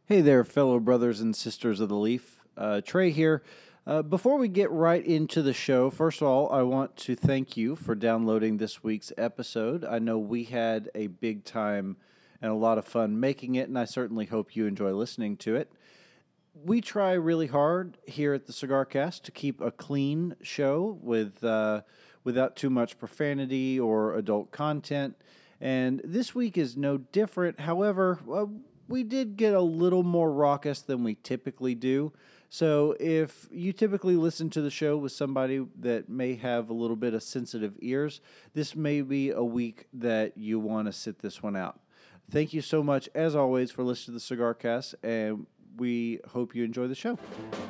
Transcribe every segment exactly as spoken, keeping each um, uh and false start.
Hey there, fellow brothers and sisters of the Leaf. Uh, Trey here. Uh, before we get right into the show, first of all, I want to thank you for downloading this week's episode. I know we had a big time and a lot of fun making it, and I certainly hope you enjoy listening to it. We try really hard here at the Cigar Cast to keep a clean show with uh, without too much profanity or adult content, and this week is no different. However, well, we did get a little more raucous than we typically do. So if you typically listen to the show with somebody that may have a little bit of sensitive ears, this may be a week that you want to sit this one out. Thank you so much, as always, for listening to the Cigar Cast, and we hope you enjoy the show.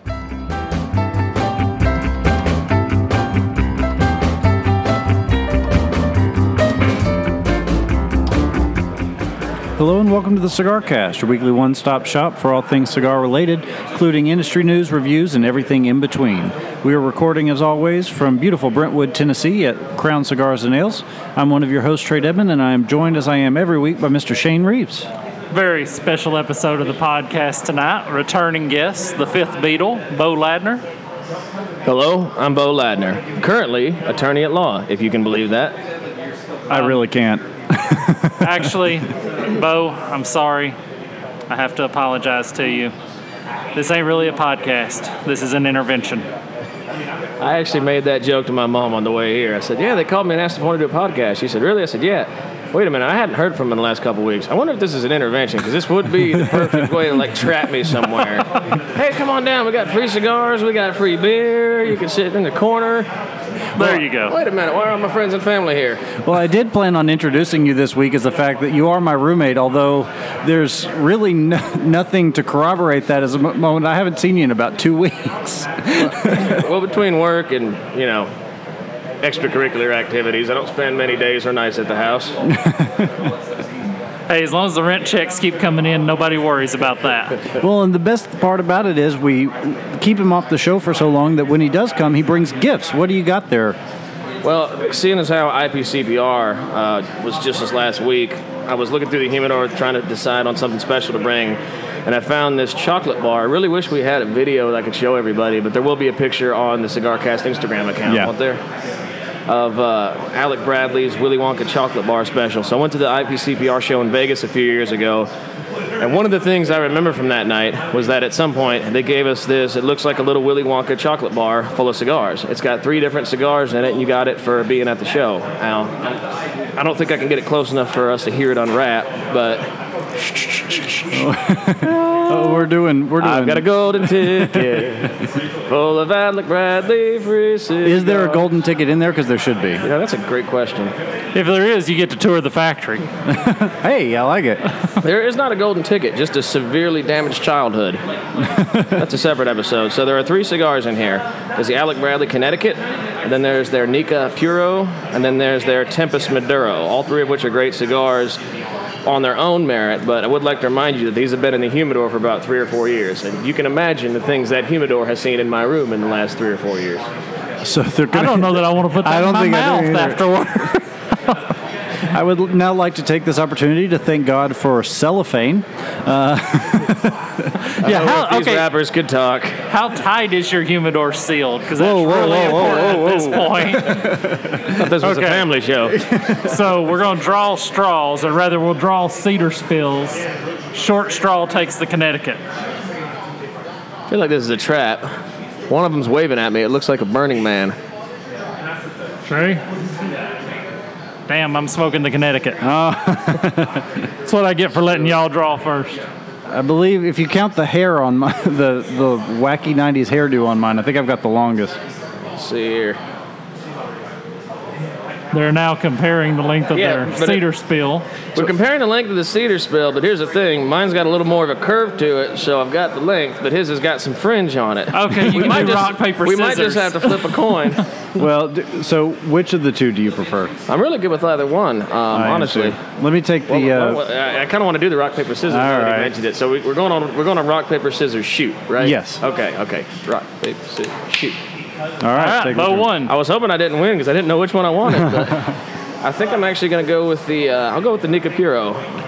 Hello and welcome to the Cigar Cast, your weekly one-stop shop for all things cigar-related, including industry news, reviews, and everything in between. We are recording, as always, from beautiful Brentwood, Tennessee at Crown Cigars and Ales. I'm one of your hosts, Trey Edmond, and I am joined, as I am every week, by Mister Shane Reeves. Very special episode of the podcast tonight. Returning guest, the fifth Beatle, Bo Ladner. Hello, I'm Bo Ladner, currently attorney at law, if you can believe that. I really can't. Actually, Bo, I'm sorry. I have to apologize to you. This ain't really a podcast. This is an intervention. I actually made that joke to my mom on the way here. I said, yeah, they called me and asked if I wanted to do a podcast. She said, really? I said, yeah. Wait a minute, I hadn't heard from him in the last couple of weeks. I wonder if this is an intervention, because this would be the perfect way to, like, trap me somewhere. Hey, come on down. We got free cigars. We got free beer. You can sit in the corner. There well, you go. Wait a minute. Why are all my friends and family here? Well, I did plan on introducing you this week as the fact that you are my roommate, although there's really no, nothing to corroborate that as a moment. I haven't seen you in about two weeks. well, well, between work and, you know, extracurricular activities, I don't spend many days or nights at the house. Hey, as long as the rent checks keep coming in, nobody worries about that. Well, and the best part about it is we keep him off the show for so long that when he does come, he brings gifts. What do you got there? Well, seeing as how I P C P R uh, was just this last week, I was looking through the humidor trying to decide on something special to bring, and I found this chocolate bar. I really wish we had a video that I could show everybody, but there will be a picture on the Cigar Cast Instagram account, yeah. won't there? Of uh, Alec Bradley's Willy Wonka chocolate bar special. So I went to the I P C P R show in Vegas a few years ago, and one of the things I remember from that night was that at some point they gave us this, it looks like a little Willy Wonka chocolate bar full of cigars. It's got three different cigars in it, and you got it for being at the show. Now, I don't think I can get it close enough for us to hear it unwrap, but... oh, we're doing, we're doing... I've got a golden ticket full of Alec Bradley free cigars. Is there a golden ticket in there? Because there should be. You know, that's a great question. If there is, you get to tour the factory. Hey, I like it. There is not a golden ticket, just a severely damaged childhood. That's a separate episode. So there are three cigars in here. There's the Alec Bradley Connecticut, and then there's their Nica Puro, and then there's their Tempest Maduro, all three of which are great cigars on their own merit, but I would like to remind you that these have been in the humidor for about three or four years, and you can imagine the things that humidor has seen in my room in the last three or four years. So they're gonna, I don't know that I want to put that I don't in my think mouth I afterward. I would now like to take this opportunity to thank God for cellophane. Uh, yeah, how, these okay. rappers could talk. How tight is your humidor sealed? Because that's Whoa, whoa, really whoa, whoa, important whoa, whoa. at this point. I thought this was Okay. a family show. So we're going to draw straws, or rather we'll draw cedar spills. Short straw takes the Connecticut. I feel like this is a trap. One of them's waving at me. It looks like a Burning Man. Trey? Damn, I'm smoking the Connecticut. Oh. That's what I get for letting y'all draw first. I believe if you count the hair on my, the, the wacky nineties hairdo on mine, I think I've got the longest. Let's see here. They're now comparing the length of Yeah, their but cedar it- spill. We're comparing the length of the cedar spill, but here's the thing. Mine's got a little more of a curve to it, so I've got the length, but his has got some fringe on it. Okay, you we can might do just, rock, paper, We scissors. might just have to flip a coin. Well, d- so which of the two do you prefer? I'm really good with either one, um, I honestly. understand. Let me take the. Well, uh, well, I, I kind of want to do the rock paper scissors. All I already right. mentioned it, so we, we're going on. We're going on rock paper scissors shoot, right? Yes. Okay. Okay. Rock paper scissors shoot. all right, All right, take Bo your turn. won. I was hoping I didn't win because I didn't know which one I wanted, but I think I'm actually going to go with the. Uh, I'll go with the Nica Puro.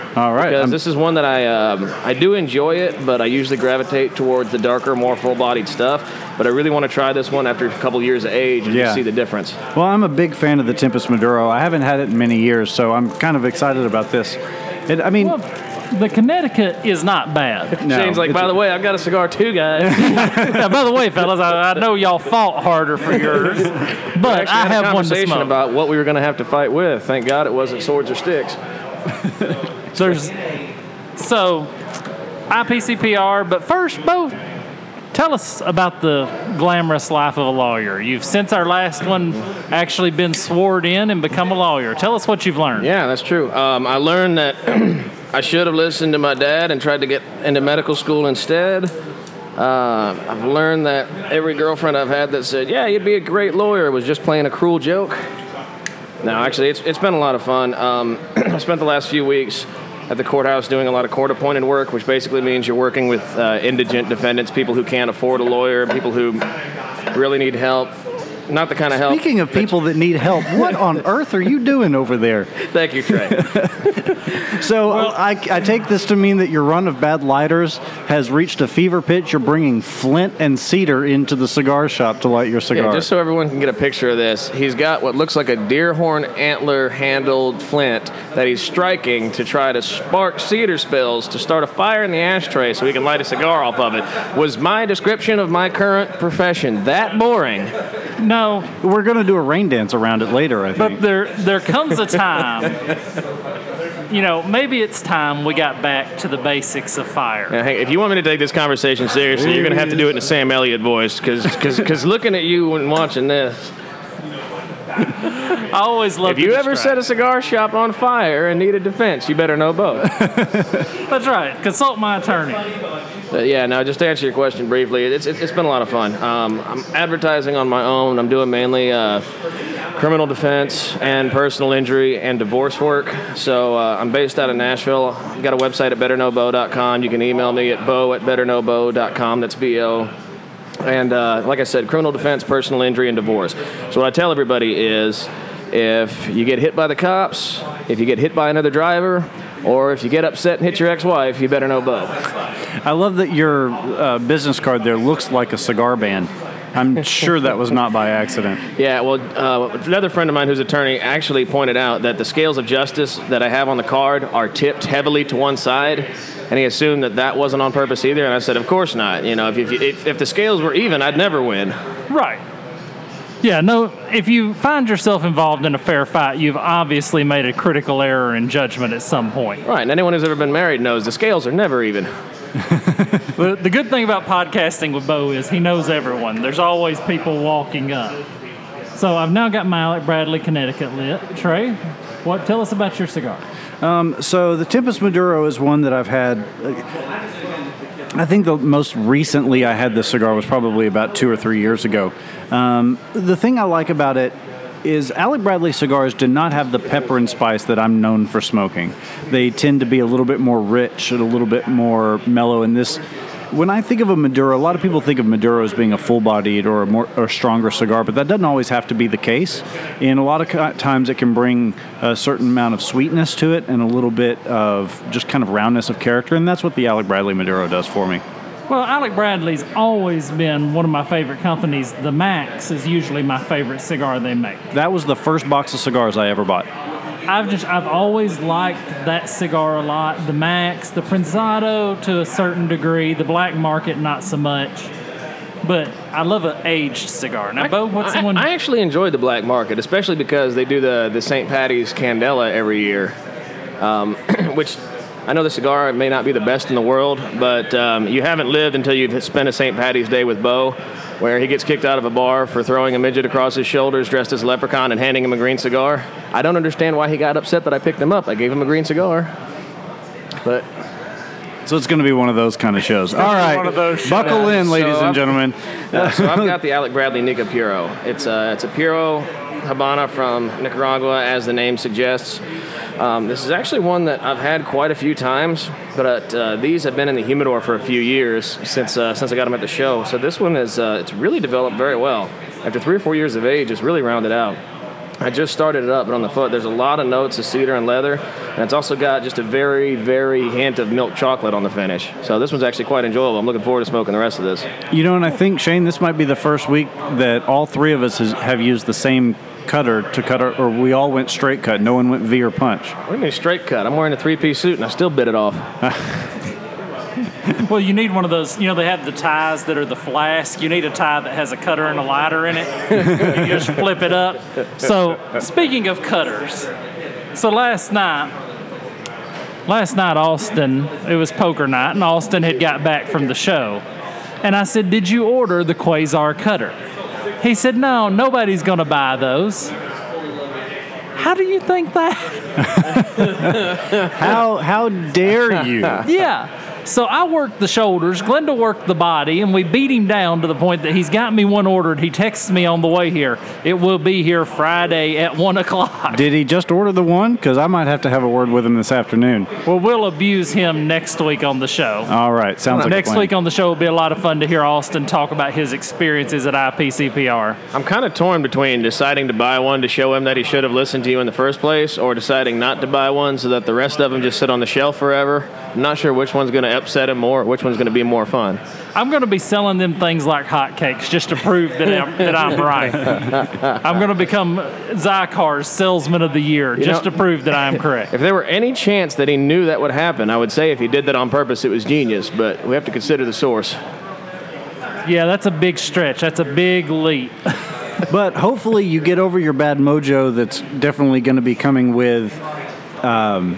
All right. Because I'm- this is one that I um, I do enjoy it, but I usually gravitate towards the darker, more full-bodied stuff. But I really want to try this one after a couple years of age and Yeah. just see the difference. Well, I'm a big fan of the Tempest Maduro. I haven't had it in many years, so I'm kind of excited about this. It, I mean, Well, the Connecticut is not bad. no, Shane's like, it's- by the way, I've got a cigar too, guys. Yeah, by the way, fellas, I, I know y'all fought harder for yours, but Actually I had a have one to conversation smoke. about what we were going to have to fight with. Thank God it wasn't swords or sticks. There's so I P C P R, but first, Bo, tell us about the glamorous life of a lawyer. You've since our last one actually been sworn in and become a lawyer. Tell us what you've learned. Yeah, that's true. Um, I learned that I should have listened to my dad and tried to get into medical school instead. Uh, I've learned that every girlfriend I've had that said, yeah, you'd be a great lawyer, was just playing a cruel joke. No, actually, it's, it's been a lot of fun. Um, I spent the last few weeks at the courthouse doing a lot of court-appointed work, which basically means you're working with uh, indigent defendants, people who can't afford a lawyer, people who really need help. Not the kind of help. speaking of people that need help, what on earth are you doing over there? Thank you, Trey. So I, I take this to mean that your run of bad lighters has reached a fever pitch. You're bringing flint and cedar into the cigar shop to light your cigar. Yeah, just so everyone can get a picture of this, he's got what looks like a deer horn antler-handled flint that he's striking to try to spark cedar spills to start a fire in the ashtray so he can light a cigar off of it. Was my description of my current profession that boring? No, We're going to do a rain dance around it later, I think. but there there comes a time. You know, maybe it's time we got back to the basics of fire. Now, hey, if you want me to take this conversation seriously, you're going to have to do it in a Sam Elliott voice, because looking at you and watching this, I always love. if you to ever distract. set a cigar shop on fire and need a defense, you better know both. That's right. Consult my attorney. But yeah, now just to answer your question briefly, it's it's been a lot of fun. Um, I'm advertising on my own. I'm doing mainly uh, criminal defense and personal injury and divorce work. So uh, I'm based out of Nashville. I've got a website at better know bo dot com. You can email me at bo at better know bo dot com. That's B O. And uh, like I said, criminal defense, personal injury, and divorce. So what I tell everybody is, if you get hit by the cops, if you get hit by another driver, or if you get upset and hit your ex-wife, you better know Bo. I love that your uh, business card there looks like a cigar band. I'm sure that was not by accident. Yeah, well, uh, another friend of mine who's an attorney actually pointed out that the scales of justice that I have on the card are tipped heavily to one side, and he assumed that that wasn't on purpose either. And I said, of course not. You know, if if, if, if the scales were even, I'd never win. Right. Yeah, no, if you find yourself involved in a fair fight, you've obviously made a critical error in judgment at some point. Right, and anyone who's ever been married knows the scales are never even. The, the good thing about podcasting with Bo is he knows everyone. There's always people walking up. So I've now got my Alec Bradley Connecticut lit. Trey, what? Tell us about your cigar. So the Tempest Maduro is one that I've had. I think the most recently I had this cigar was probably about two or three years ago. Um, the thing I like about it is Alec Bradley cigars do not have the pepper and spice that I'm known for smoking. They tend to be a little bit more rich and a little bit more mellow. In this, when I think of a Maduro, a lot of people think of Maduro as being a full-bodied or a more or stronger cigar, but that doesn't always have to be the case. And a lot of times it can bring a certain amount of sweetness to it and a little bit of just kind of roundness of character, and that's what the Alec Bradley Maduro does for me. Well, Alec Bradley's always been one of my favorite companies. The Max is usually my favorite cigar they make. That was the first box of cigars I ever bought. I've just I've always liked that cigar a lot. The Max, the Prensado to a certain degree, the Black Market not so much. But I love an aged cigar. Now, Bo, what's I, the one? I actually enjoyed the Black Market, especially because they do the, the Saint Patty's Candela every year, um, which I know the cigar may not be the best in the world, but um, you haven't lived until you've spent a Saint Patty's Day with Bo, where he gets kicked out of a bar for throwing a midget across his shoulders dressed as a leprechaun and handing him a green cigar. I don't understand why he got upset that I picked him up. I gave him a green cigar. But So it's going to be one of those kind of shows. All right, one of those shows. buckle in, ladies So, and gentlemen. Uh, so I've got the Alec Bradley Nica Puro. It's a, it's a Puro Habana from Nicaragua, as the name suggests. Um, this is actually one that I've had quite a few times, but uh, these have been in the humidor for a few years since uh, since I got them at the show. So this one is uh, it's really developed very well. After three or four years of age, it's really rounded out. I just started it up, but on the foot, there's a lot of notes of cedar and leather, and it's also got just a very, very hint of milk chocolate on the finish. So this one's actually quite enjoyable. I'm looking forward to smoking the rest of this. You know, and I think, Shane, this might be the first week that all three of us has, have used the same cutter to cut our, or we all went straight cut. No one went V or punch. What do you mean straight cut? I'm wearing a three-piece suit, and I still bit it off. Well, you need one of those, you know, they have the ties that are the flask. You need a tie that has a cutter and a lighter in it. You just flip it up. So, speaking of cutters, so last night, last night, Austin, it was poker night, and Austin had got back from the show. And I said, did you order the Quasar cutter? He said, no, nobody's going to buy those. How do you think that? How how dare you? Yeah. So I worked the shoulders, Glenda worked the body, and we beat him down to the point that he's got me one ordered. He texts me on the way here. It will be here Friday at one o'clock. Did he just order the one? Because I might have to have a word with him this afternoon. Well, we'll abuse him next week on the show. All right. Sounds like Next week on the show will be a lot of fun to hear Austin talk about his experiences at I P C P R. I'm kind of torn between deciding to buy one to show him that he should have listened to you in the first place, or deciding not to buy one so that the rest of them just sit on the shelf forever. I'm not sure which one's going to upset him more, or which one's going to be more fun. I'm going to be selling them things like hotcakes just to prove that I'm, that I'm right. I'm going to become Zycar's Salesman of the Year You just know, to prove that I am correct. If there were any chance that he knew that would happen, I would say if he did that on purpose, it was genius, but we have to consider the source. Yeah, that's a big stretch. That's a big leap. But hopefully you get over your bad mojo that's definitely going to be coming with um,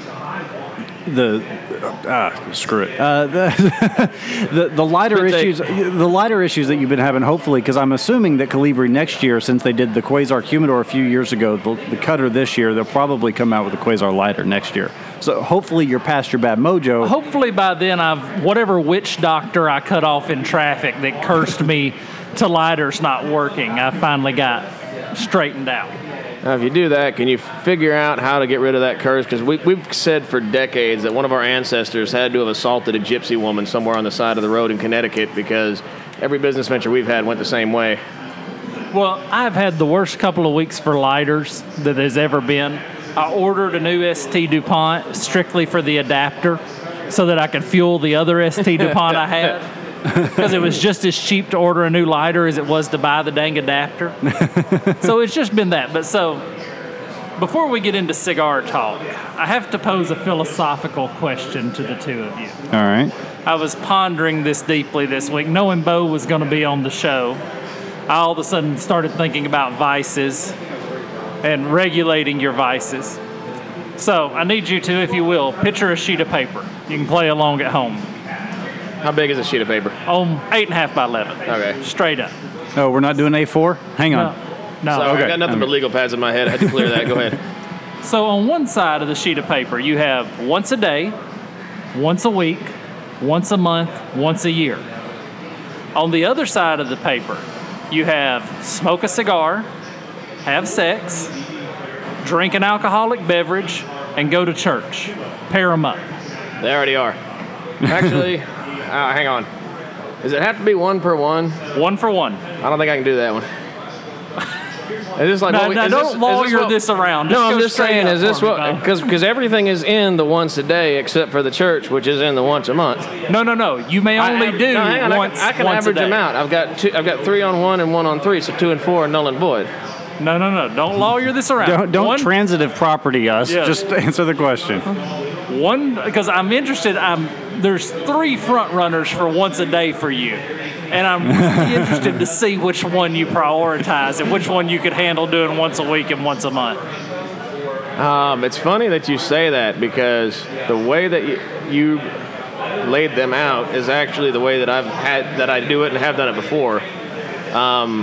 the ah screw it uh, the, the the lighter issues the lighter issues that you've been having. Hopefully, because I'm assuming that Colibri next year, since they did the Quasar Humidor a few years ago, the, the cutter this year, they'll probably come out with a Quasar lighter next year. So hopefully you're past your bad mojo. Hopefully by then I've whatever witch doctor I cut off in traffic that cursed me to lighters not working, I finally got straightened out. Now, if you do that, can you figure out how to get rid of that curse? Because we, we've said for decades that one of our ancestors had to have assaulted a gypsy woman somewhere on the side of the road in Connecticut, because every business venture we've had went the same way. Well, I've had the worst couple of weeks for lighters that there's ever been. I ordered a new S T DuPont strictly for the adapter so that I could fuel the other S T DuPont I had. Because it was just as cheap to order a new lighter as it was to buy the dang adapter. So it's just been that. But so, before we get into cigar talk, I have to pose a philosophical question to the two of you. All right. I was pondering this deeply this week. Knowing Bo was going to be on the show, I all of a sudden started thinking about vices and regulating your vices. So I need you to, if you will, picture a sheet of paper. You can play along at home. How big is a sheet of paper? Oh, eight and a half by eleven. Okay. Straight up. Oh, we're not doing A four? Hang on. No. Sorry, okay. I got nothing but legal pads in my head. I had to clear that. Go ahead. So on one side of the sheet of paper, you have once a day, once a week, once a month, once a year. On the other side of the paper, you have smoke a cigar, have sex, drink an alcoholic beverage, and go to church. Pair them up. They already are. Actually, uh, hang on. Does it have to be one per one? One for one. I don't think I can do that one. Is this like No, what we, no, is don't this, is lawyer this, what, this around. No, Just I'm go just straight saying, up is this for me, what? Bo. Because because everything is in the once a day except for the church, which is in the once a month. No, no, no. You may only I, I, do no, hang on, once. I can, I can once average a day. them out. I've got two. I've got three on one and one on three, so two and four are null and void. No, no, no. Don't lawyer this around. Don't, don't one, transitive property us. Yeah. Just answer the question. One, because I'm interested. I'm there's three front runners for once a day for you, and I'm really interested to see which one you prioritize and which one you could handle doing once a week and once a month. Um, it's funny that you say that, because the way that you, you laid them out is actually the way that I've had that I do it and have done it before. Um,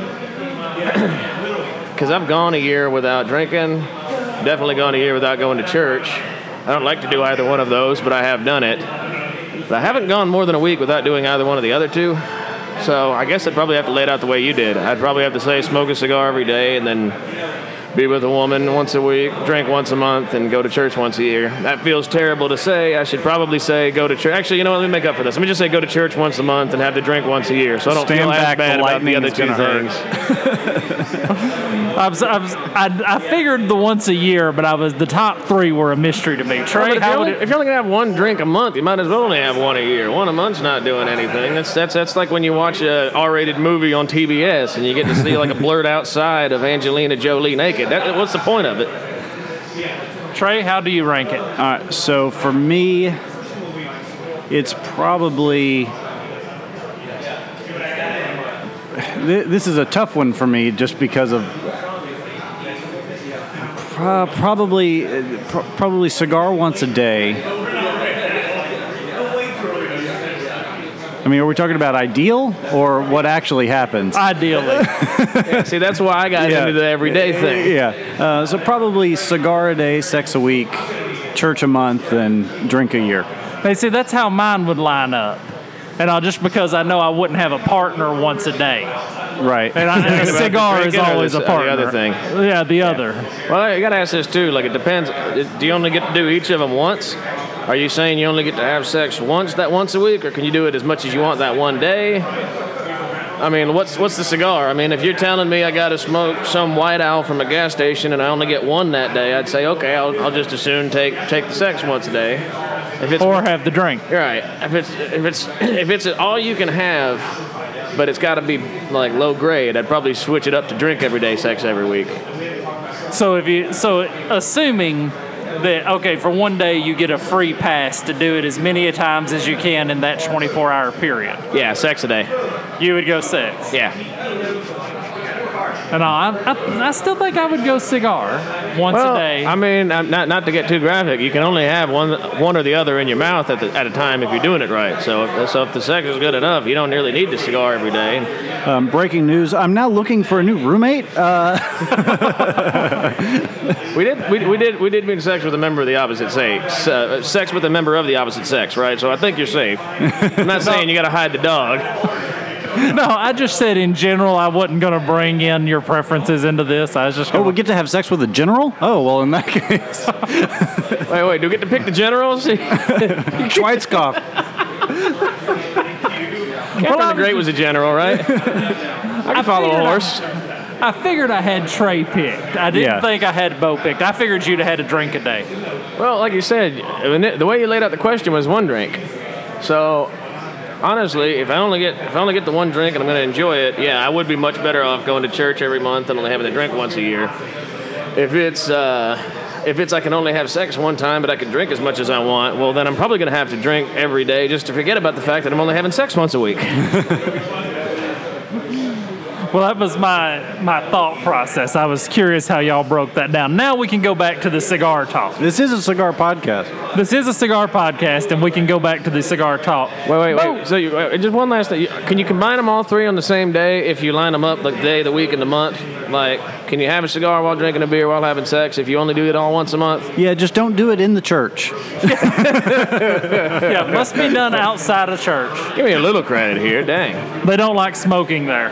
because I've gone a year without drinking, definitely gone a year without going to church. I don't like to do either one of those, but I have done it. But I haven't gone more than a week without doing either one of the other two. So I guess I'd probably have to lay it out the way you did. I'd probably have to say smoke a cigar every day, and then be with a woman once a week, drink once a month, and go to church once a year. That feels terrible to say. I should probably say go to church. Actually, you know what? Let me make up for this. Let me just say go to church once a month and have the drink once a year, so I don't Stand feel as back, bad the about the lightning other is two gonna things. I was, I, was I, I figured the once a year, but I was the top three were a mystery to me. Trey, Well, if, how you're would only, it, if you're only gonna have one drink a month, you might as well only have one a year. One a month's not doing anything. That's that's that's like when you watch a R-rated movie on T B S and you get to see like a blurred out side of Angelina Jolie naked. That, what's the point of it? Trey, how do you rank it? All right, so for me, it's probably. th- This is a tough one for me just because of. Pro- probably, uh, pro- probably cigar once a day. I mean, are we talking about ideal or what actually happens? Ideally. Yeah, see, that's why I got Yeah. into the everyday thing. Yeah. Uh, so probably cigar a day, sex a week, church a month, and drink a year. Hey, see, that's how mine would line up. And I'll, just because I know I wouldn't have a partner once a day. Right. And, I, and a About the cigar is drinking or always the- a or the partner. other thing? Yeah, the other. Well, you gotta ask this too. Like, it depends. Do you only get to do each of them once? Are you saying you only get to have sex once that once a week, or can you do it as much as you want that one day? I mean, what's what's the cigar? I mean, if you're telling me I got to smoke some White Owl from a gas station and I only get one that day, I'd say okay, I'll, I'll just as soon take take the sex once a day. If it's Or have the drink. You're right. If it's if it's if it's all you can have, but it's got to be like low grade, I'd probably switch it up to drink every day, sex every week. So if you so assuming that okay, for one day you get a free pass to do it as many a times as you can in that twenty-four hour period, Yeah, sex a day. you would go six. Yeah. And I, I, I still think I would go cigar once Well, a day. I mean, I'm not not to get too graphic, you can only have one one or the other in your mouth at the, at a time if you're doing it right. So if, so if the sex is good enough, you don't really need the cigar every day. Um, breaking news: I'm now looking for a new roommate. Uh, We did we, we did we did mean sex with a member of the opposite sex. Uh, sex with a member of the opposite sex, right? So I think you're safe. I'm not saying you got to hide the dog. no, I just said in general I wasn't going to bring in your preferences into this. I was just oh, going we get to have sex with a general? Oh, well, in that case, Wait, wait, do we get to pick the generals? Schweizkopf. Captain the Great was a general, right? I can follow a figured I- horse. I figured I had Trey picked. I didn't Yeah. think I had Bo picked. I figured you'd have had a drink a day. Well, like you said, I mean, the way you laid out the question was one drink. So, honestly, if I only get if I only get the one drink and I'm going to enjoy it, yeah, I would be much better off going to church every month and only having the drink once a year. If it's uh, if it's I can only have sex one time, but I can drink as much as I want, well, then I'm probably going to have to drink every day just to forget about the fact that I'm only having sex once a week. Well, that was my my thought process. I was curious how y'all broke that down. Now we can go back to the cigar talk. This is a cigar podcast. This is a cigar podcast, and we can go back to the cigar talk. Wait, wait, Bo, wait. So, you, wait, just one last thing. You- Can you combine them all three on the same day if you line them up, like the day, the week, and the month? Like, can you have a cigar while drinking a beer while having sex if you only do it all once a month? Yeah, just don't do it in the church. Yeah, it must be done outside of church. Give me a little credit here. Dang. They don't like smoking there.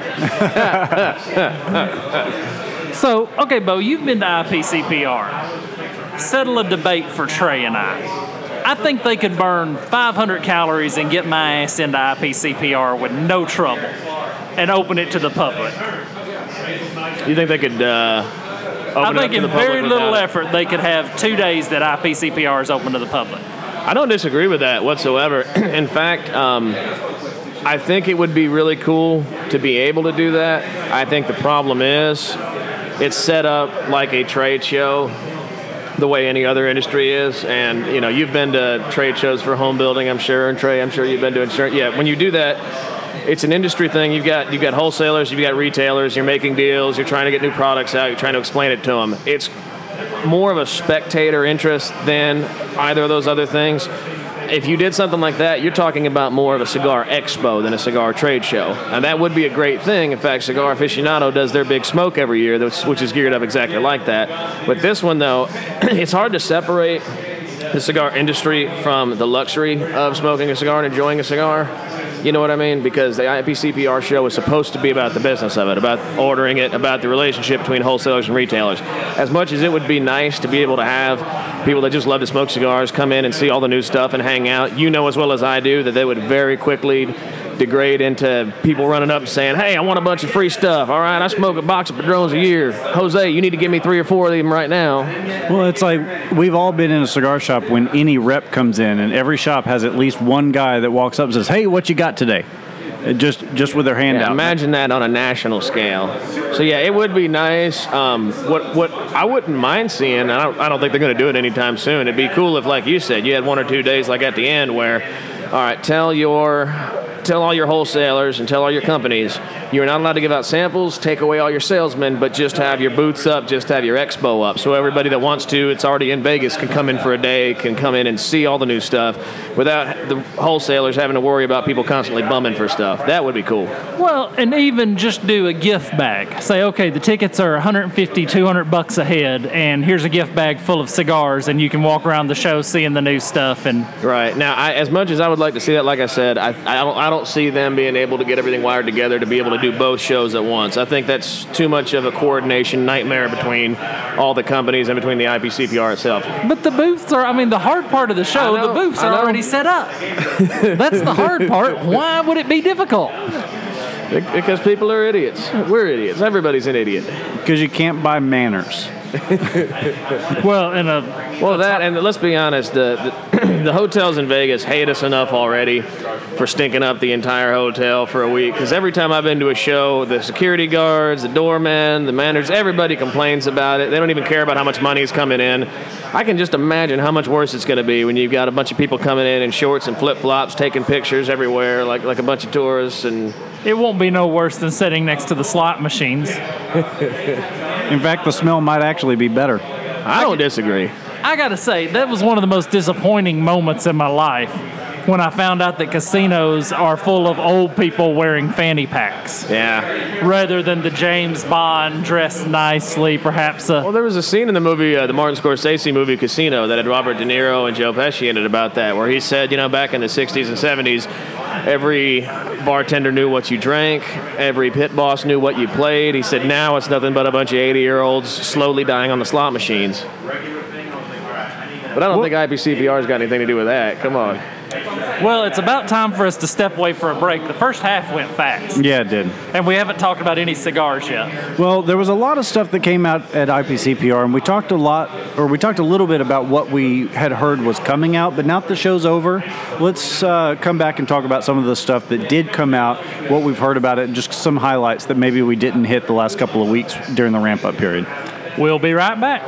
So, okay, Bo, you've been to I P C P R. Settle a debate for Trey and I. I think they could burn five hundred calories and get my ass into I P C P R with no trouble and open it to the public. You think they could uh, open I it up think to in the public very little without it? effort, they could have two days that I P C P R is open to the public. I don't disagree with that whatsoever. In fact, um, I think it would be really cool to be able to do that. I think the problem is it's set up like a trade show the way any other industry is. And, you know, you've been to trade shows for home building, I'm sure. And Trey, I'm sure you've been to insurance. Yeah, when you do that, it's an industry thing. You've got you've got wholesalers, you've got retailers, you're making deals, you're trying to get new products out, you're trying to explain it to them. It's more of a spectator interest than either of those other things. If you did something like that, you're talking about more of a cigar expo than a cigar trade show. And that would be a great thing. In fact, Cigar Aficionado does their big smoke every year, which is geared up exactly like that. With this one, though, it's hard to separate the cigar industry from the luxury of smoking a cigar and enjoying a cigar. You know what I mean? Because the I P C P R show is supposed to be about the business of it, about ordering it, about the relationship between wholesalers and retailers. As much as it would be nice to be able to have people that just love to smoke cigars come in and see all the new stuff and hang out, you know as well as I do that they would very quickly degrade into people running up and saying, hey, I want a bunch of free stuff. All right, I smoke a box of Padrones a year. Jose, you need to give me three or four of them right now. Well, it's like we've all been in a cigar shop when any rep comes in, and every shop has at least one guy that walks up and says, hey, what you got today? Just just with their hand Yeah, out. imagine that on a national scale. So yeah, it would be nice. Um, what what I wouldn't mind seeing, and I don't, I don't think they're going to do it anytime soon. It'd be cool if, like you said, you had one or two days, like at the end, where, all right, tell your tell all your wholesalers and tell all your companies you're not allowed to give out samples, take away all your salesmen, but just have your booths up, just have your expo up. So everybody that wants to, it's already in Vegas, can come in for a day, can come in and see all the new stuff without the wholesalers having to worry about people constantly bumming for stuff. That would be cool. Well, and even just do a gift bag. Say, okay, the tickets are one hundred fifty, two hundred bucks a head, and here's a gift bag full of cigars, and you can walk around the show seeing the new stuff. And Right. Now, I, as much as I would like to see that, like I said, I, I, don't, I don't see them being able to get everything wired together to be able to do both shows at once. I think that's too much of a coordination nightmare between all the companies and between the I P C P R itself. But the booths are, I mean, the hard part of the show, I know, the booths I are know. already set up. That's the hard part. Why would it be difficult? Because people are idiots. We're idiots. Everybody's an idiot. Because you can't buy manners. Well, in a Well, that, and let's be honest, the, the, the hotels in Vegas hate us enough already for stinking up the entire hotel for a week. Because every time I've been to a show, the security guards, the doormen, the managers, everybody complains about it. They don't even care about how much money is coming in. I can just imagine how much worse it's going to be when you've got a bunch of people coming in in shorts and flip-flops, taking pictures everywhere like, like a bunch of tourists. And it won't be no worse than sitting next to the slot machines. In fact, the smell might actually be better. I don't disagree. I gotta say, that was one of the most disappointing moments in my life when I found out that casinos are full of old people wearing fanny packs Yeah. rather than the James Bond dressed nicely, perhaps a Well, there was a scene in the movie, uh, the Martin Scorsese movie Casino, that had Robert De Niro and Joe Pesci in it about that, where he said, you know, back in the sixties and seventies, every bartender knew what you drank, every pit boss knew what you played. He said now it's nothing but a bunch of eighty-year-olds slowly dying on the slot machines. But I don't think I P C P R's got anything to do with that. Come on. Well, it's about time for us to step away for a break. The first half went fast, Yeah, it did. and we haven't talked about any cigars yet. Well, there was a lot of stuff that came out at I P C P R, and we talked a lot, or we talked a little bit about what we had heard was coming out, but now that the show's over, let's uh, come back and talk about some of the stuff that did come out, what we've heard about it, and just some highlights that maybe we didn't hit the last couple of weeks during the ramp-up period. We'll be right back.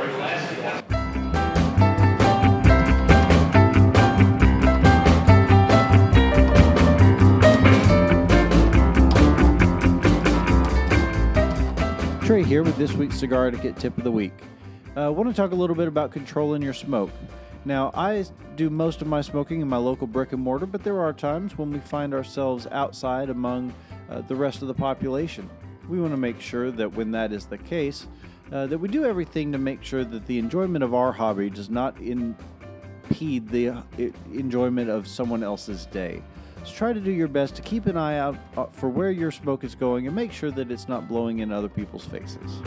Trey here with this week's Cigar Etiquette Tip of the Week. I uh, want to talk a little bit about controlling your smoke. Now, I do most of my smoking in my local brick and mortar, but there are times when we find ourselves outside among uh, the rest of the population. We want to make sure that when that is the case, uh, that we do everything to make sure that the enjoyment of our hobby does not impede the uh, enjoyment of someone else's day. So try to do your best to keep an eye out for where your smoke is going and make sure that it's not blowing in other people's faces.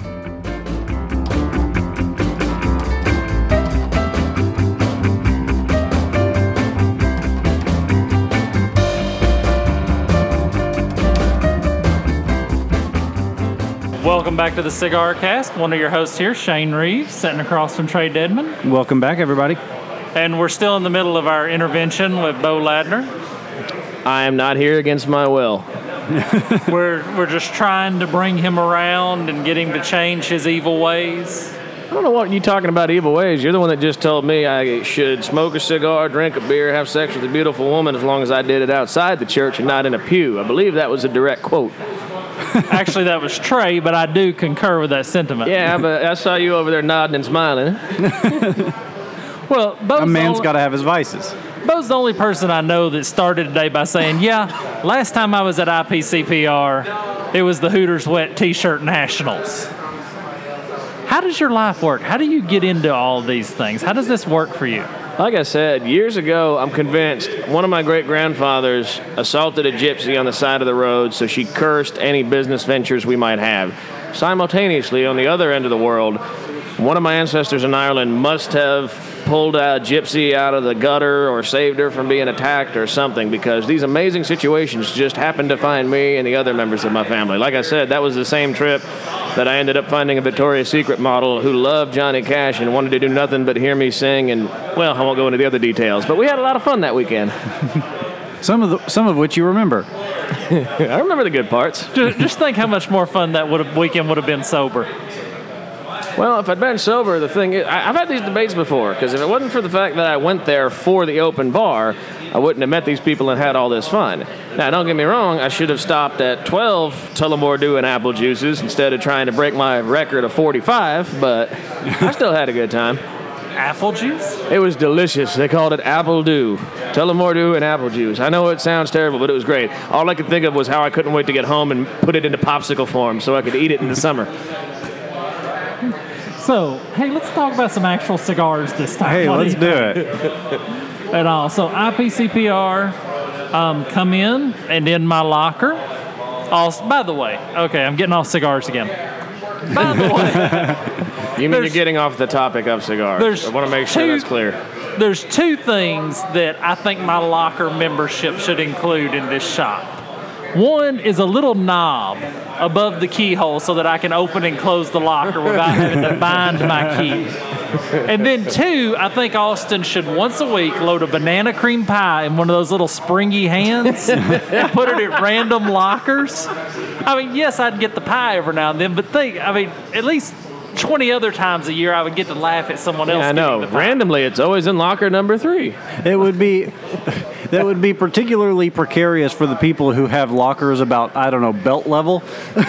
Welcome back to the Cigar Cast. One of your hosts here, Shane Reeves, sitting across from Trey Dedman. Welcome back, everybody. And we're still in the middle of our intervention with Bo Ladner. I am not here against my will. We're we're just trying to bring him around and get him to change his evil ways. I don't know what you're talking about evil ways. You're the one that just told me I should smoke a cigar, drink a beer, have sex with a beautiful woman as long as I did it outside the church and not in a pew. I believe that was a direct quote. Actually, that was Trey, but I do concur with that sentiment. Yeah, but I saw you over there nodding and smiling. Well, Bo's A man's the got to have his vices. only, Bo's the only person I know that started today by saying, yeah, last time I was at I P C P R, it was the Hooters Wet T-shirt Nationals. How does your life work? How do you get into all these things? How does this work for you? Like I said, years ago, I'm convinced one of my great-grandfathers assaulted a gypsy on the side of the road, so she cursed any business ventures we might have. Simultaneously, on the other end of the world, one of my ancestors in Ireland must have pulled a gypsy out of the gutter or saved her from being attacked or something, because these amazing situations just happened to find me and the other members of my family. Like I said, that was the same trip that I ended up finding a Victoria's Secret model who loved Johnny Cash and wanted to do nothing but hear me sing, and, well, I won't go into the other details, but we had a lot of fun that weekend. Some of the, some of which you remember. I remember the good parts. Just, just think how much more fun that would have, weekend would have been sober. Well, if I'd been sober, the thing is, I, I've had these debates before, because if it wasn't for the fact that I went there for the open bar, I wouldn't have met these people and had all this fun. Now, don't get me wrong, I should have stopped at twelve Tullamore Dew and apple juices instead of trying to break my record of forty-five, but I still had a good time. Apple juice? It was delicious. They called it Apple Dew. Tullamore Dew and apple juice. I know it sounds terrible, but it was great. All I could think of was how I couldn't wait to get home and put it into popsicle form so I could eat it in the summer. So, hey, let's talk about some actual cigars this time. Hey, What let's you do think? it. And all. So, I P C P R, um, come in and in my locker. Also, by the way, okay, I'm getting off cigars again. By the way, You mean There's- you're getting off the topic of cigars? there's I want to make sure two- that's clear. there's two things that I think my locker membership should include in this shop. One is a little knob above the keyhole so that I can open and close the locker without having to bind my key. And then two, I think Austin should once a week load a banana cream pie in one of those little springy hands and put it at random lockers. I mean, yes, I'd get the pie every now and then, but think, I mean, at least twenty other times a year I would get to laugh at someone else. Yeah, I know. getting the pie. Randomly, it's always in locker number three. It would be that would be particularly precarious for the people who have lockers about, I don't know, belt level.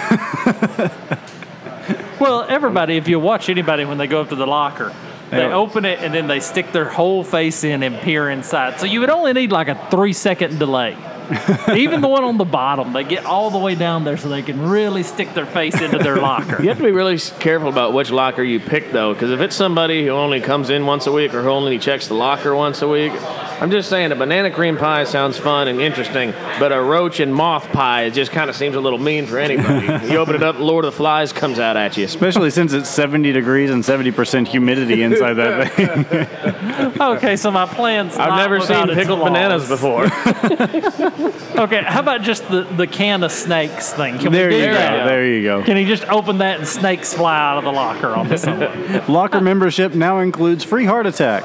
Well, everybody, if you watch anybody when they go up to the locker, they Yeah. open it and then they stick their whole face in and peer inside. So you would only need like a three second delay. Even the one on the bottom, they get all the way down there so they can really stick their face into their locker. You have to be really careful about which locker you pick, though, because if it's somebody who only comes in once a week or who only checks the locker once a week, I'm just saying a banana cream pie sounds fun and interesting, but a roach and moth pie it just kind of seems a little mean for anybody. You open it up, Lord of the Flies comes out at you. Especially since it's seventy degrees and seventy percent humidity inside that thing. Okay, so my plan's I've not never without seen its pickled flaws. bananas before. Okay, how about just the, the can of snakes thing? Can There we do you go. that? There you go. Can you just open that and snakes fly out of the locker onto someone? Locker membership now includes free heart attack.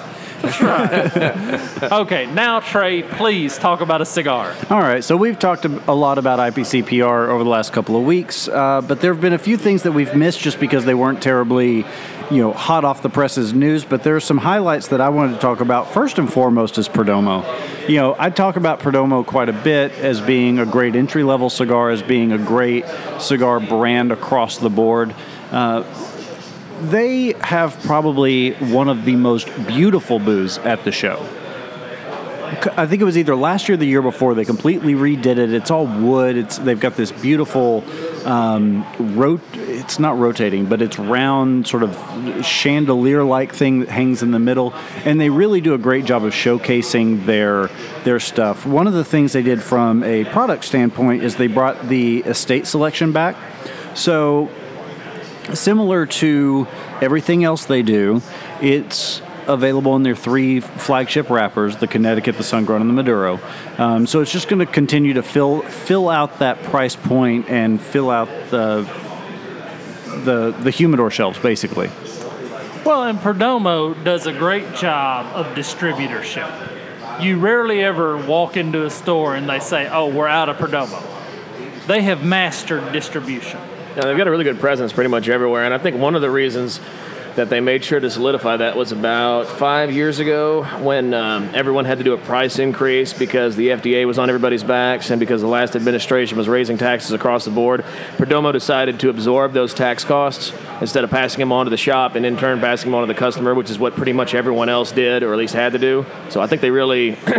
Okay, now Trey, please talk about a cigar. All right, so we've talked a lot about I P C P R over the last couple of weeks, uh, but there have been a few things that we've missed just because they weren't terribly, you know, hot off the presses news. But there are some highlights that I wanted to talk about. First and foremost is Perdomo. You know, I talk about Perdomo quite a bit as being a great entry-level cigar, as being a great cigar brand across the board. Uh, They have probably one of the most beautiful booths at the show. I think it was either last year or the year before. They completely redid it. It's all wood. It's they've got this beautiful, um, rot- it's not rotating, but it's round, sort of chandelier-like thing that hangs in the middle. And they really do a great job of showcasing their their stuff. One of the things they did from a product standpoint is they brought the estate selection back. So, similar to everything else they do, it's available in their three flagship wrappers, the Connecticut, the Sun-Grown, and the Maduro. Um, so it's just going to continue to fill fill out that price point and fill out the the the humidor shelves, basically. Well, and Perdomo does a great job of distributorship. You rarely ever walk into a store and they say, oh, we're out of Perdomo. They have mastered distribution. Yeah, they've got a really good presence pretty much everywhere, and I think one of the reasons that they made sure to solidify that was about five years ago when um, everyone had to do a price increase because the F D A was on everybody's backs and because the last administration was raising taxes across the board. Perdomo decided to absorb those tax costs instead of passing them on to the shop and in turn passing them on to the customer, which is what pretty much everyone else did or at least had to do. So I think they really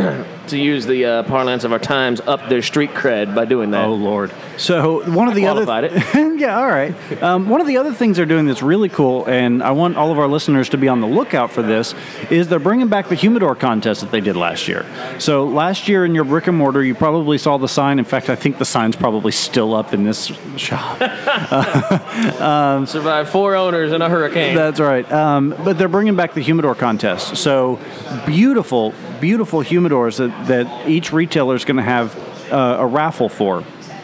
to use the uh, parlance of our times, up their street cred by doing that. Oh Lord! So one of the other qualified yeah, all right. Um, one of the other things they're doing that's really cool, and I want all of our listeners to be on the lookout for this, is they're bringing back the humidor contest that they did last year. So last year in your brick and mortar, you probably saw the sign. In fact, I think the sign's probably still up in this shop. um, Survived four owners in a hurricane. That's right. Um, but they're bringing back the humidor contest. So beautiful, beautiful humidors that, that each retailer is going to have uh, a raffle for.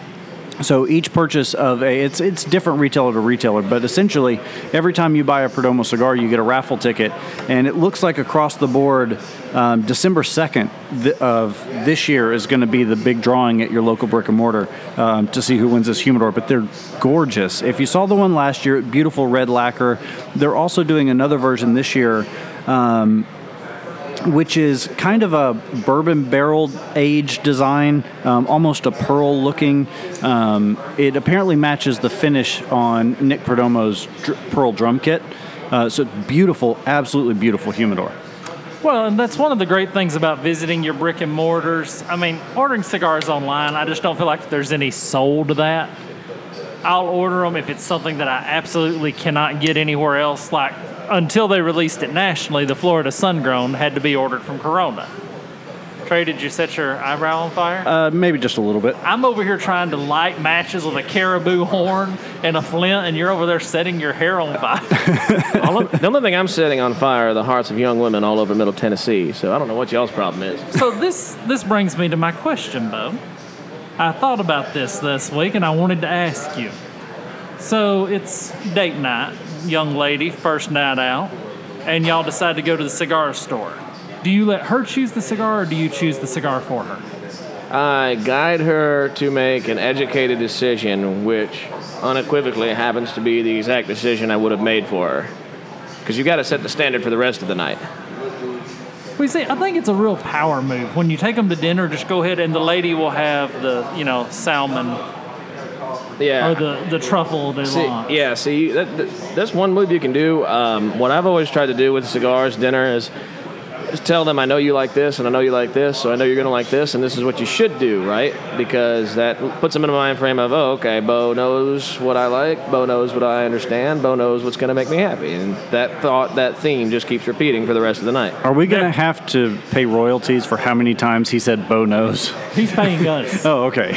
So each purchase of a, it's it's different retailer to retailer, but essentially every time you buy a Perdomo cigar, you get a raffle ticket, and it looks like across the board, um, December second th- of this year is going to be the big drawing at your local brick and mortar um, to see who wins this humidor, but they're gorgeous. If you saw the one last year, beautiful red lacquer, they're also doing another version this year, um, which is kind of a bourbon barrel aged design, um, almost a pearl looking. Um, it apparently matches the finish on Nick Perdomo's dr- pearl drum kit. Uh, so beautiful, absolutely beautiful humidor. Well, and that's one of the great things about visiting your brick and mortars. I mean, ordering cigars online, I just don't feel like there's any soul to that. I'll order them if it's something that I absolutely cannot get anywhere else. Like, until they released it nationally, the Florida Sun-Grown had to be ordered from Corona. Trey, did you set your eyebrow on fire? Uh, maybe just a little bit. I'm over here trying to light matches with a caribou horn and a flint, and you're over there setting your hair on fire. all of, the only thing I'm setting on fire are the hearts of young women all over Middle Tennessee, so I don't know what y'all's problem is. So this this brings me to my question, Bo. I thought about this this week, and I wanted to ask you. So it's date night, young lady, first night out, and y'all decide to go to the cigar store. Do you let her choose the cigar, or do you choose the cigar for her? I guide her to make an educated decision, which unequivocally happens to be the exact decision I would have made for her. Because you got to set the standard for the rest of the night. Well, you see, I think it's a real power move. When you take them to dinner, just go ahead and the lady will have the, you know, salmon yeah. or the, the truffle de see, lunch. Yeah, see, that, that, that's one move you can do. Um, what I've always tried to do with cigars, dinner, is just tell them, I know you like this, and I know you like this, so I know you're going to like this, and this is what you should do, right? Because that puts them in a mind frame of, oh, okay, Bo knows what I like, Bo knows what I understand, Bo knows what's going to make me happy. And that thought, that theme just keeps repeating for the rest of the night. Are we going to have to pay royalties for how many times he said Bo knows? He's paying us. Oh, okay.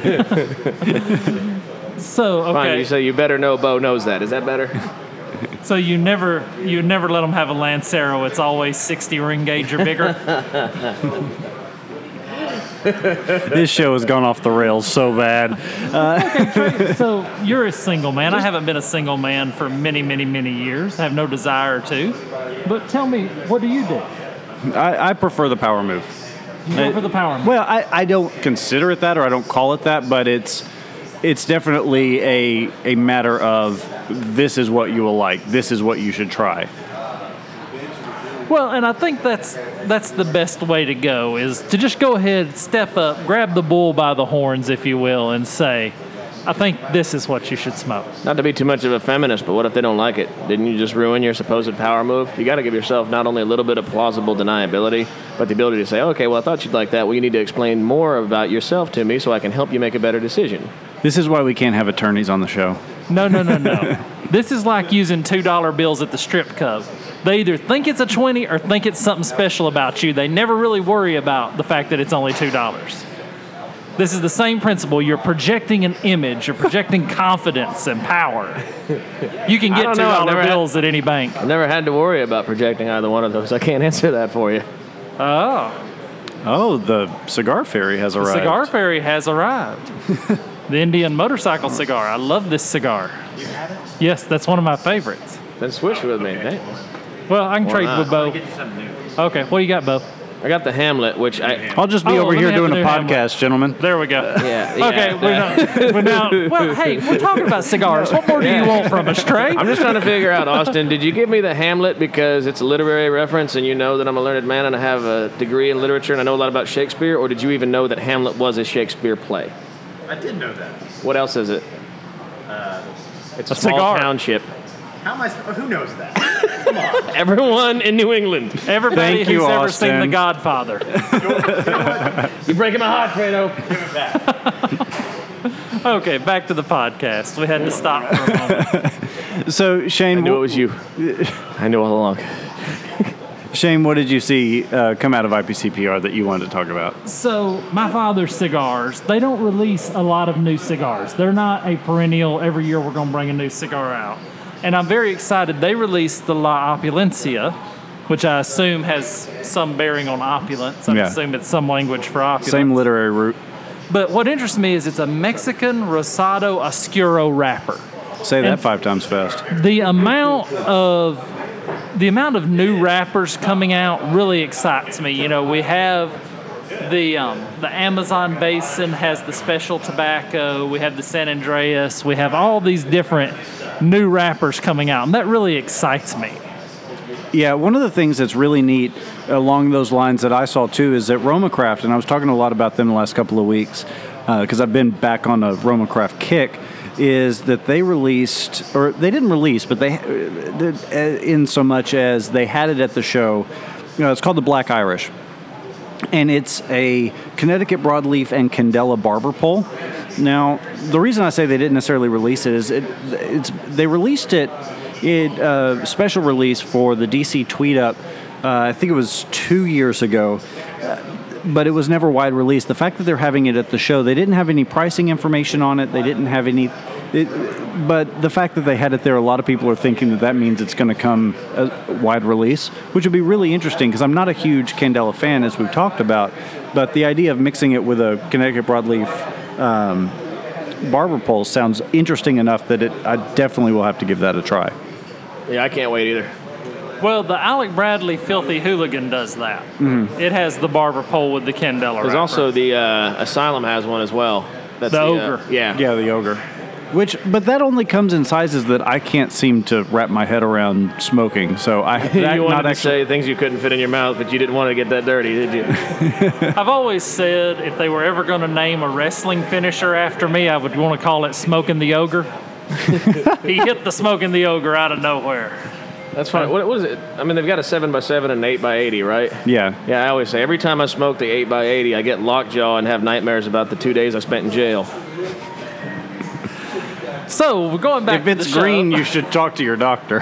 So, okay. Fine, you say you better know Bo knows that. Is that better? So you never you never let them have a Lancero. It's always sixty ring gauge or bigger. This show has gone off the rails so bad. Uh, Okay, Trey, so you're a single man. I haven't been a single man for many, many, many years. I have no desire to. But tell me, what do you do? I, I prefer the power move. You go for the power move. Well, I, I don't consider it that, or I don't call it that, but it's it's definitely a a matter of this is what you will like. This is what you should try. Well, and I think that's that's the best way to go, is to just go ahead, step up, grab the bull by the horns, if you will, and say, I think this is what you should smoke. Not to be too much of a feminist, but what if they don't like it? Didn't you just ruin your supposed power move? You got to give yourself not only a little bit of plausible deniability, but the ability to say, okay, well, I thought you'd like that. Well, you need to explain more about yourself to me so I can help you make a better decision. This is why we can't have attorneys on the show. No, no, no, no. This is like using two dollar bills at the strip club. They either think it's a twenty or think it's something special about you. They never really worry about the fact that it's only two dollars. This is the same principle. You're projecting an image. You're projecting confidence and power. You can I get don't two know. I've dollar never had- bills at any bank. I've never had to worry about projecting either one of those. I can't answer that for you. Oh, Oh, the cigar fairy has the arrived. cigar fairy has arrived. The Indian motorcycle cigar. I love this cigar. You have it? Yes, that's one of my favorites. Then switch with me. Hey. Well, I can Why trade not? with Bo. Okay, what you got, Bo? I got the Hamlet, which I... I'll just be Oh, over let here me have doing the a new podcast, Hamlet. gentlemen. There we go. Yeah, yeah. Okay, we're now, we're now. Well, hey, we're talking about cigars. What more do you want from us, Trey? I'm just trying to figure out, Austin, did you give me the Hamlet because it's a literary reference and you know that I'm a learned man and I have a degree in literature and I know a lot about Shakespeare, or did you even know that Hamlet was a Shakespeare play? I did know that. What else is it? Uh, It's a, A small cigar. township. How am I? Who knows that? Everyone in New England. Everybody Thank who's you, ever seen Austin. The Godfather. You're breaking my heart, Fredo. Okay, back to the podcast. We had to stop for a moment. So Shane, I knew it was you. I knew all along. Shane, what did you see uh, come out of I P C P R that you wanted to talk about? So, my father's cigars, they don't release a lot of new cigars. They're not a perennial, every year we're going to bring a new cigar out. And I'm very excited. They released the La Opulencia, which I assume has some bearing on opulence. I Yeah. assume it's some language for opulence. Same literary root. But what interests me is it's a Mexican Rosado Oscuro wrapper. Say that And- five times fast. The amount of the amount of new wrappers coming out really excites me. You know, we have the um, the Amazon Basin has the special tobacco. We have the San Andreas. We have all these different new wrappers coming out, and that really excites me. Yeah, one of the things that's really neat along those lines that I saw too is that Romacraft, and I was talking a lot about them the last couple of weeks because uh, I've been back on a Romacraft kick, is that they released, or they didn't release, but they, uh, in so much as they had it at the show, you know, it's called the Black Irish. And it's a Connecticut broadleaf and Candela barber pole. Now, the reason I say they didn't necessarily release it is it, it's they released it in a special release for the D C Tweet Up. Uh, I think it was two years ago, uh, but it was never wide release. The fact that they're having it at the show, they didn't have any pricing information on it. They didn't have any. It, but the fact that they had it there, a lot of people are thinking that that means it's going to come a wide release, which would be really interesting because I'm not a huge Candela fan, as we've talked about. But the idea of mixing it with a Connecticut broadleaf um, barber pole sounds interesting enough that it, I definitely will have to give that a try. Yeah, I can't wait either. Well, the Alec Bradley Filthy Hooligan does that. Mm-hmm. It has the barber pole with the Candela There's wrapper. also the uh, Asylum has one as well. That's The uh, Ogre. yeah. Yeah, the ogre. Which, but that only comes in sizes that I can't seem to wrap my head around smoking. So I that you wanted not to actually. say things you couldn't fit in your mouth, but you didn't want to get that dirty, did you? I've always said if they were ever going to name a wrestling finisher after me, I would want to call it Smoking the Ogre. He hit the Smoking the Ogre out of nowhere. That's fine. What, what is it? I mean, they've got a seven by seven and an eight by eighty, right? Yeah. Yeah, I always say every time I smoke the eight by eighty, I get lockjaw and have nightmares about the two days I spent in jail. So we're going back If to it's the show. green, you should talk to your doctor.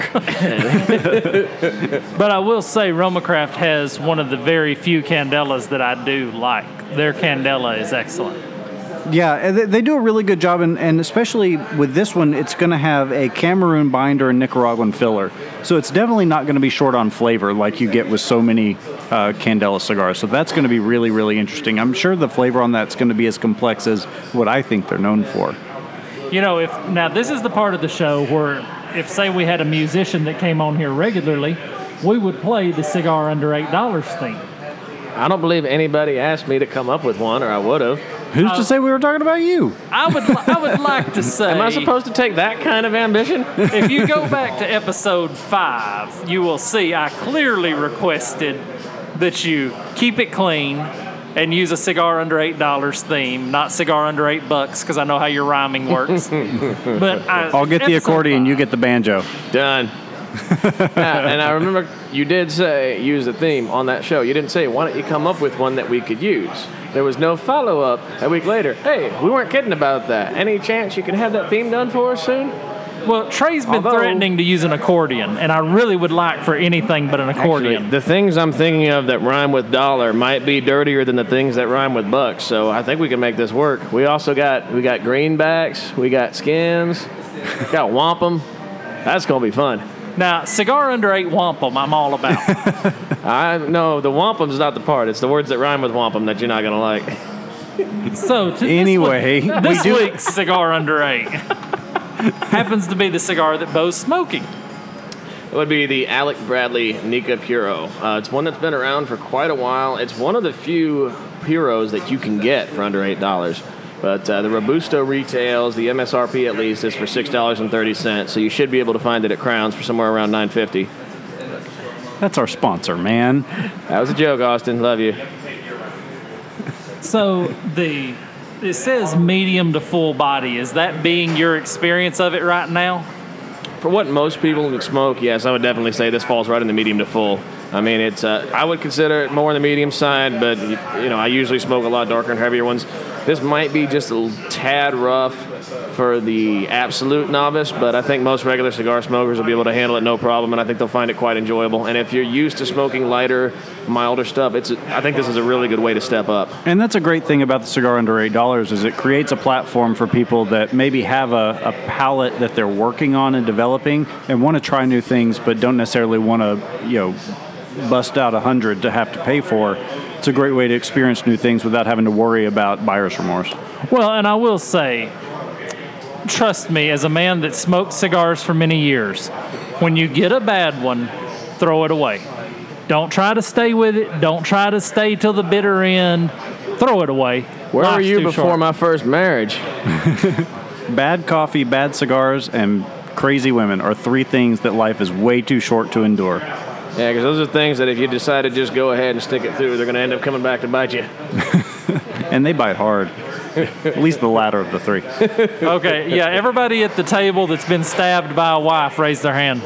But I will say Romacraft has one of the very few Candelas that I do like. Their Candela is excellent. Yeah, and they, they do a really good job, and, and especially with this one, it's going to have a Cameroon binder and Nicaraguan filler. So it's definitely not going to be short on flavor like you get with so many uh, Candela cigars. So that's going to be really, really interesting. I'm sure the flavor on that's going to be as complex as what I think they're known for. You know, if now this is the part of the show where if say we had a musician that came on here regularly, we would play the cigar under eight dollars theme. I don't believe anybody asked me to come up with one, or I would have. Who's to say we were talking about you? I would li- I would like to say Am I supposed to take that kind of ambition? if you go back to episode five, you will see I clearly requested that you keep it clean and use a cigar under eight dollars theme, not cigar under eight bucks, because I know how your rhyming works. But I, I'll get the episode accordion, five, you get the banjo. Done. Yeah, and I remember you did say use the theme on that show. You didn't say, why don't you come up with one that we could use? There was no follow-up a week later. Hey, we weren't kidding about that. Any chance you can have that theme done for us soon? Well, Trey's been Although- threatening to use an accordion, and I really would like for anything but an accordion. Actually, the things I'm thinking of that rhyme with dollar might be dirtier than the things that rhyme with bucks. So I think we can make this work. We also got we got greenbacks, we got skins, we got wampum. That's gonna be fun. Now, cigar under eight wampum, I'm all about. I no, the wampum's not the part. It's the words that rhyme with wampum that you're not gonna like. So, to Anyway, this, week- we this do- week's cigar under eight happens to be the cigar that Bo's smoking. It would be the Alec Bradley Nika Puro. Uh, it's one that's been around for quite a while. It's one of the few Puros that you can get for under eight dollars. But uh, the Robusto retails, the M S R P at least, is for six dollars and thirty cents. So you should be able to find it at Crowns for somewhere around nine fifty. That's our sponsor, man. That was a joke, Austin. Love you. So, the it says medium to full body. Is that being your experience of it right now? for what most people smoke, yes, I would definitely say this falls right in the medium to full. I mean, it's uh, I would consider it more on the medium side, but you know, I usually smoke a lot darker and heavier ones. This might be just a tad rough for the absolute novice, but I think most regular cigar smokers will be able to handle it no problem, and I think they'll find it quite enjoyable. And if you're used to smoking lighter, milder stuff, it's a, I think this is a really good way to step up. And that's a great thing about the cigar under eight dollars is it creates a platform for people that maybe have a, a palate that they're working on and developing and want to try new things, but don't necessarily want to, you know, bust out a hundred to have to pay for. It's a great way to experience new things without having to worry about buyer's remorse. Well, and I will say, trust me, as a man that smoked cigars for many years, when you get a bad one, throw it away. Don't try to stay with it. Don't try to stay till the bitter end. Throw it away. Where Life's were you too before short. my first marriage? Bad coffee, bad cigars, and crazy women are three things that life is way too short to endure. Yeah, because those are things that if you decide to just go ahead and stick it through, they're going to end up coming back to bite you. And they bite hard. At least the latter of the three. Okay, yeah, everybody at the table that's been stabbed by a wife, raise their hand.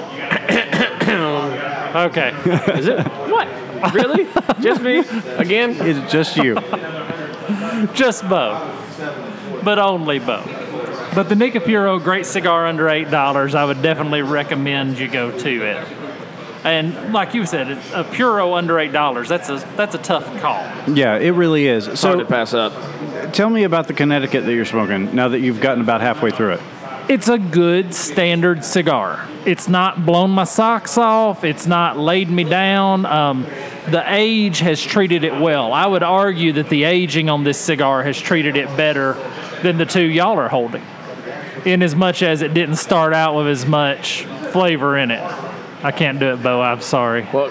Okay. Is it? What? Really? Just me? Again? It's just you. Just Bo. But only Bo. But the Nica Puro, great cigar under eight dollars. I would definitely recommend you go to it. And like you said, it's a Puro under eight dollars. That's a that's a tough call. Yeah, it really is. It's hard So to pass up. tell me about the Connecticut that you're smoking now that you've gotten about halfway through it. It's a good standard cigar. It's not blown my socks off. It's not laid me down. Um, the age has treated it well. I would argue that the aging on this cigar has treated it better than the two y'all are holding, in as much as it didn't start out with as much flavor in it. I can't do it, Bo. I'm sorry. Well,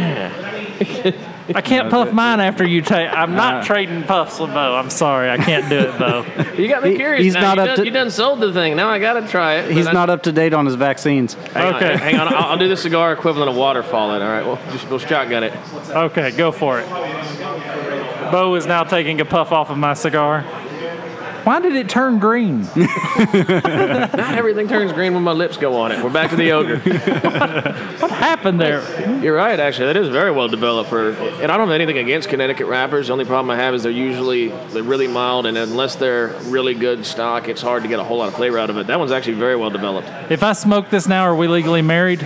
I can't puff mine after you take. I'm not trading puffs with Bo. I'm sorry. I can't do it, Bo. you got me He- curious he's now. not you, up done, to- you done sold the thing. Now I got to try it. He's but I- not up to date on his vaccines. Hang Okay. on, hang on. I'll, I'll do the cigar equivalent of waterfall then. All right, well, just we'll shotgun it. Okay, go for it. Bo is now taking a puff off of my cigar. Why did it turn green? Not everything turns green when my lips go on it. We're back to the ogre. What happened there? You're right, actually. That is very well developed for. And I don't have anything against Connecticut wrappers. The only problem I have is they're usually they're really mild, and unless they're really good stock, it's hard to get a whole lot of flavor out of it. That one's actually very well developed. If I smoke this now, are we legally married?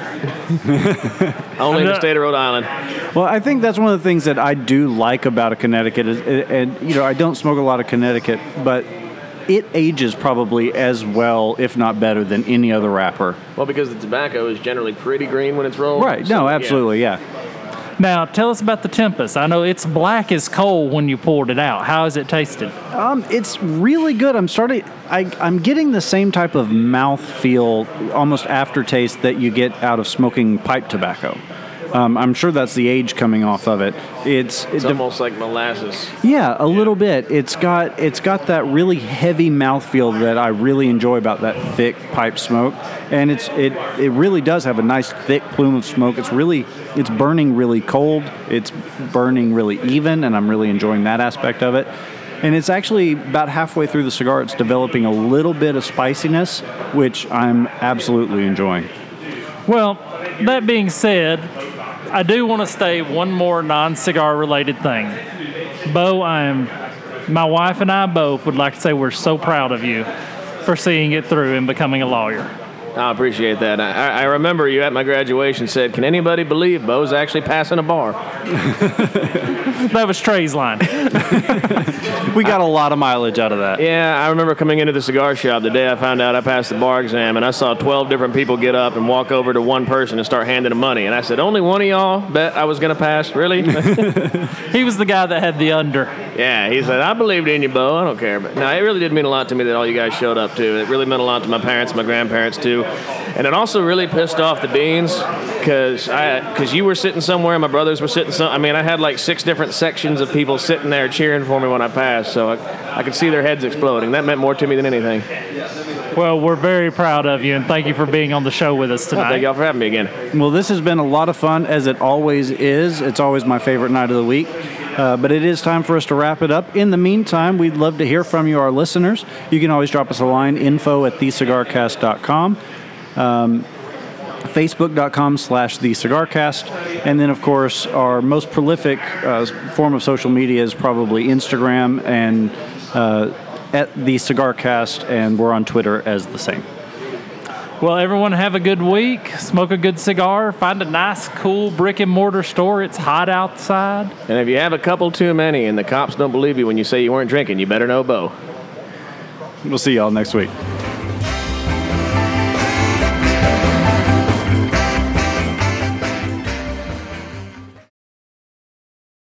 Only in the not- state of Rhode Island. Well, I think that's one of the things that I do like about a Connecticut is, and you know, I don't smoke a lot of Connecticut, but it ages probably as well, if not better, than any other wrapper. Well, because the tobacco is generally pretty green when it's rolled. Right? So, No, yeah. absolutely, yeah. Now, tell us about the Tempest. I know it's black as coal when you poured it out. How has it tasted? Um, it's really good. I'm starting. I, I'm getting the same type of mouth feel, almost aftertaste that you get out of smoking pipe tobacco. Um, I'm sure that's the age coming off of it. It's, It's the- almost like molasses. yeah, a little bit. It's got it's got that really heavy mouthfeel that I really enjoy about that thick pipe smoke, and it's it it really does have a nice thick plume of smoke. It's really it's burning really cold. It's burning really even, and I'm really enjoying that aspect of it. And it's actually about halfway through the cigar. It's developing a little bit of spiciness, which I'm absolutely enjoying. Well, that being said, I do want to say one more non-cigar related thing. Bo, I am, my wife and I both would like to say we're so proud of you for seeing it through and becoming a lawyer. I appreciate that. I, I remember you at my graduation said, "Can anybody believe Bo's actually passing a bar?" That was Trey's line. We got a lot of mileage out of that. Yeah, I remember coming into the cigar shop the day I found out I passed the bar exam, and I saw twelve different people get up and walk over to one person and start handing them money. And I said, "Only one of y'all bet I was going to pass? Really?" He was the guy that had the under. Yeah, he said, "I believed in you, Bo. I don't care." But no, it really did mean a lot to me that all you guys showed up, too. It really meant a lot to my parents, my grandparents, too. And it also really pissed off the Beans because I, because you were sitting somewhere, my brothers were sitting some. I mean, I had like six different sections of people sitting there cheering for me when I passed, so I, I could see their heads exploding. That meant more to me than anything. Well, we're very proud of you, and thank you for being on the show with us Well, tonight. thank y'all for having me again. Well, this has been a lot of fun, as it always is. It's always my favorite night of the week. Uh, but it is time for us to wrap it up. In the meantime, we'd love to hear from you, our listeners. You can always drop us a line, info at the cigar cast dot com. Um, Facebook.com slash The Cigar Cast. And then, of course, our most prolific uh, form of social media is probably Instagram and uh, at The Cigar Cast, and we're on Twitter as the same. Well, everyone have a good week. Smoke a good cigar. Find a nice, cool brick and mortar store. It's hot outside. And if you have a couple too many and the cops don't believe you when you say you weren't drinking, you better know Bo. We'll see y'all next week.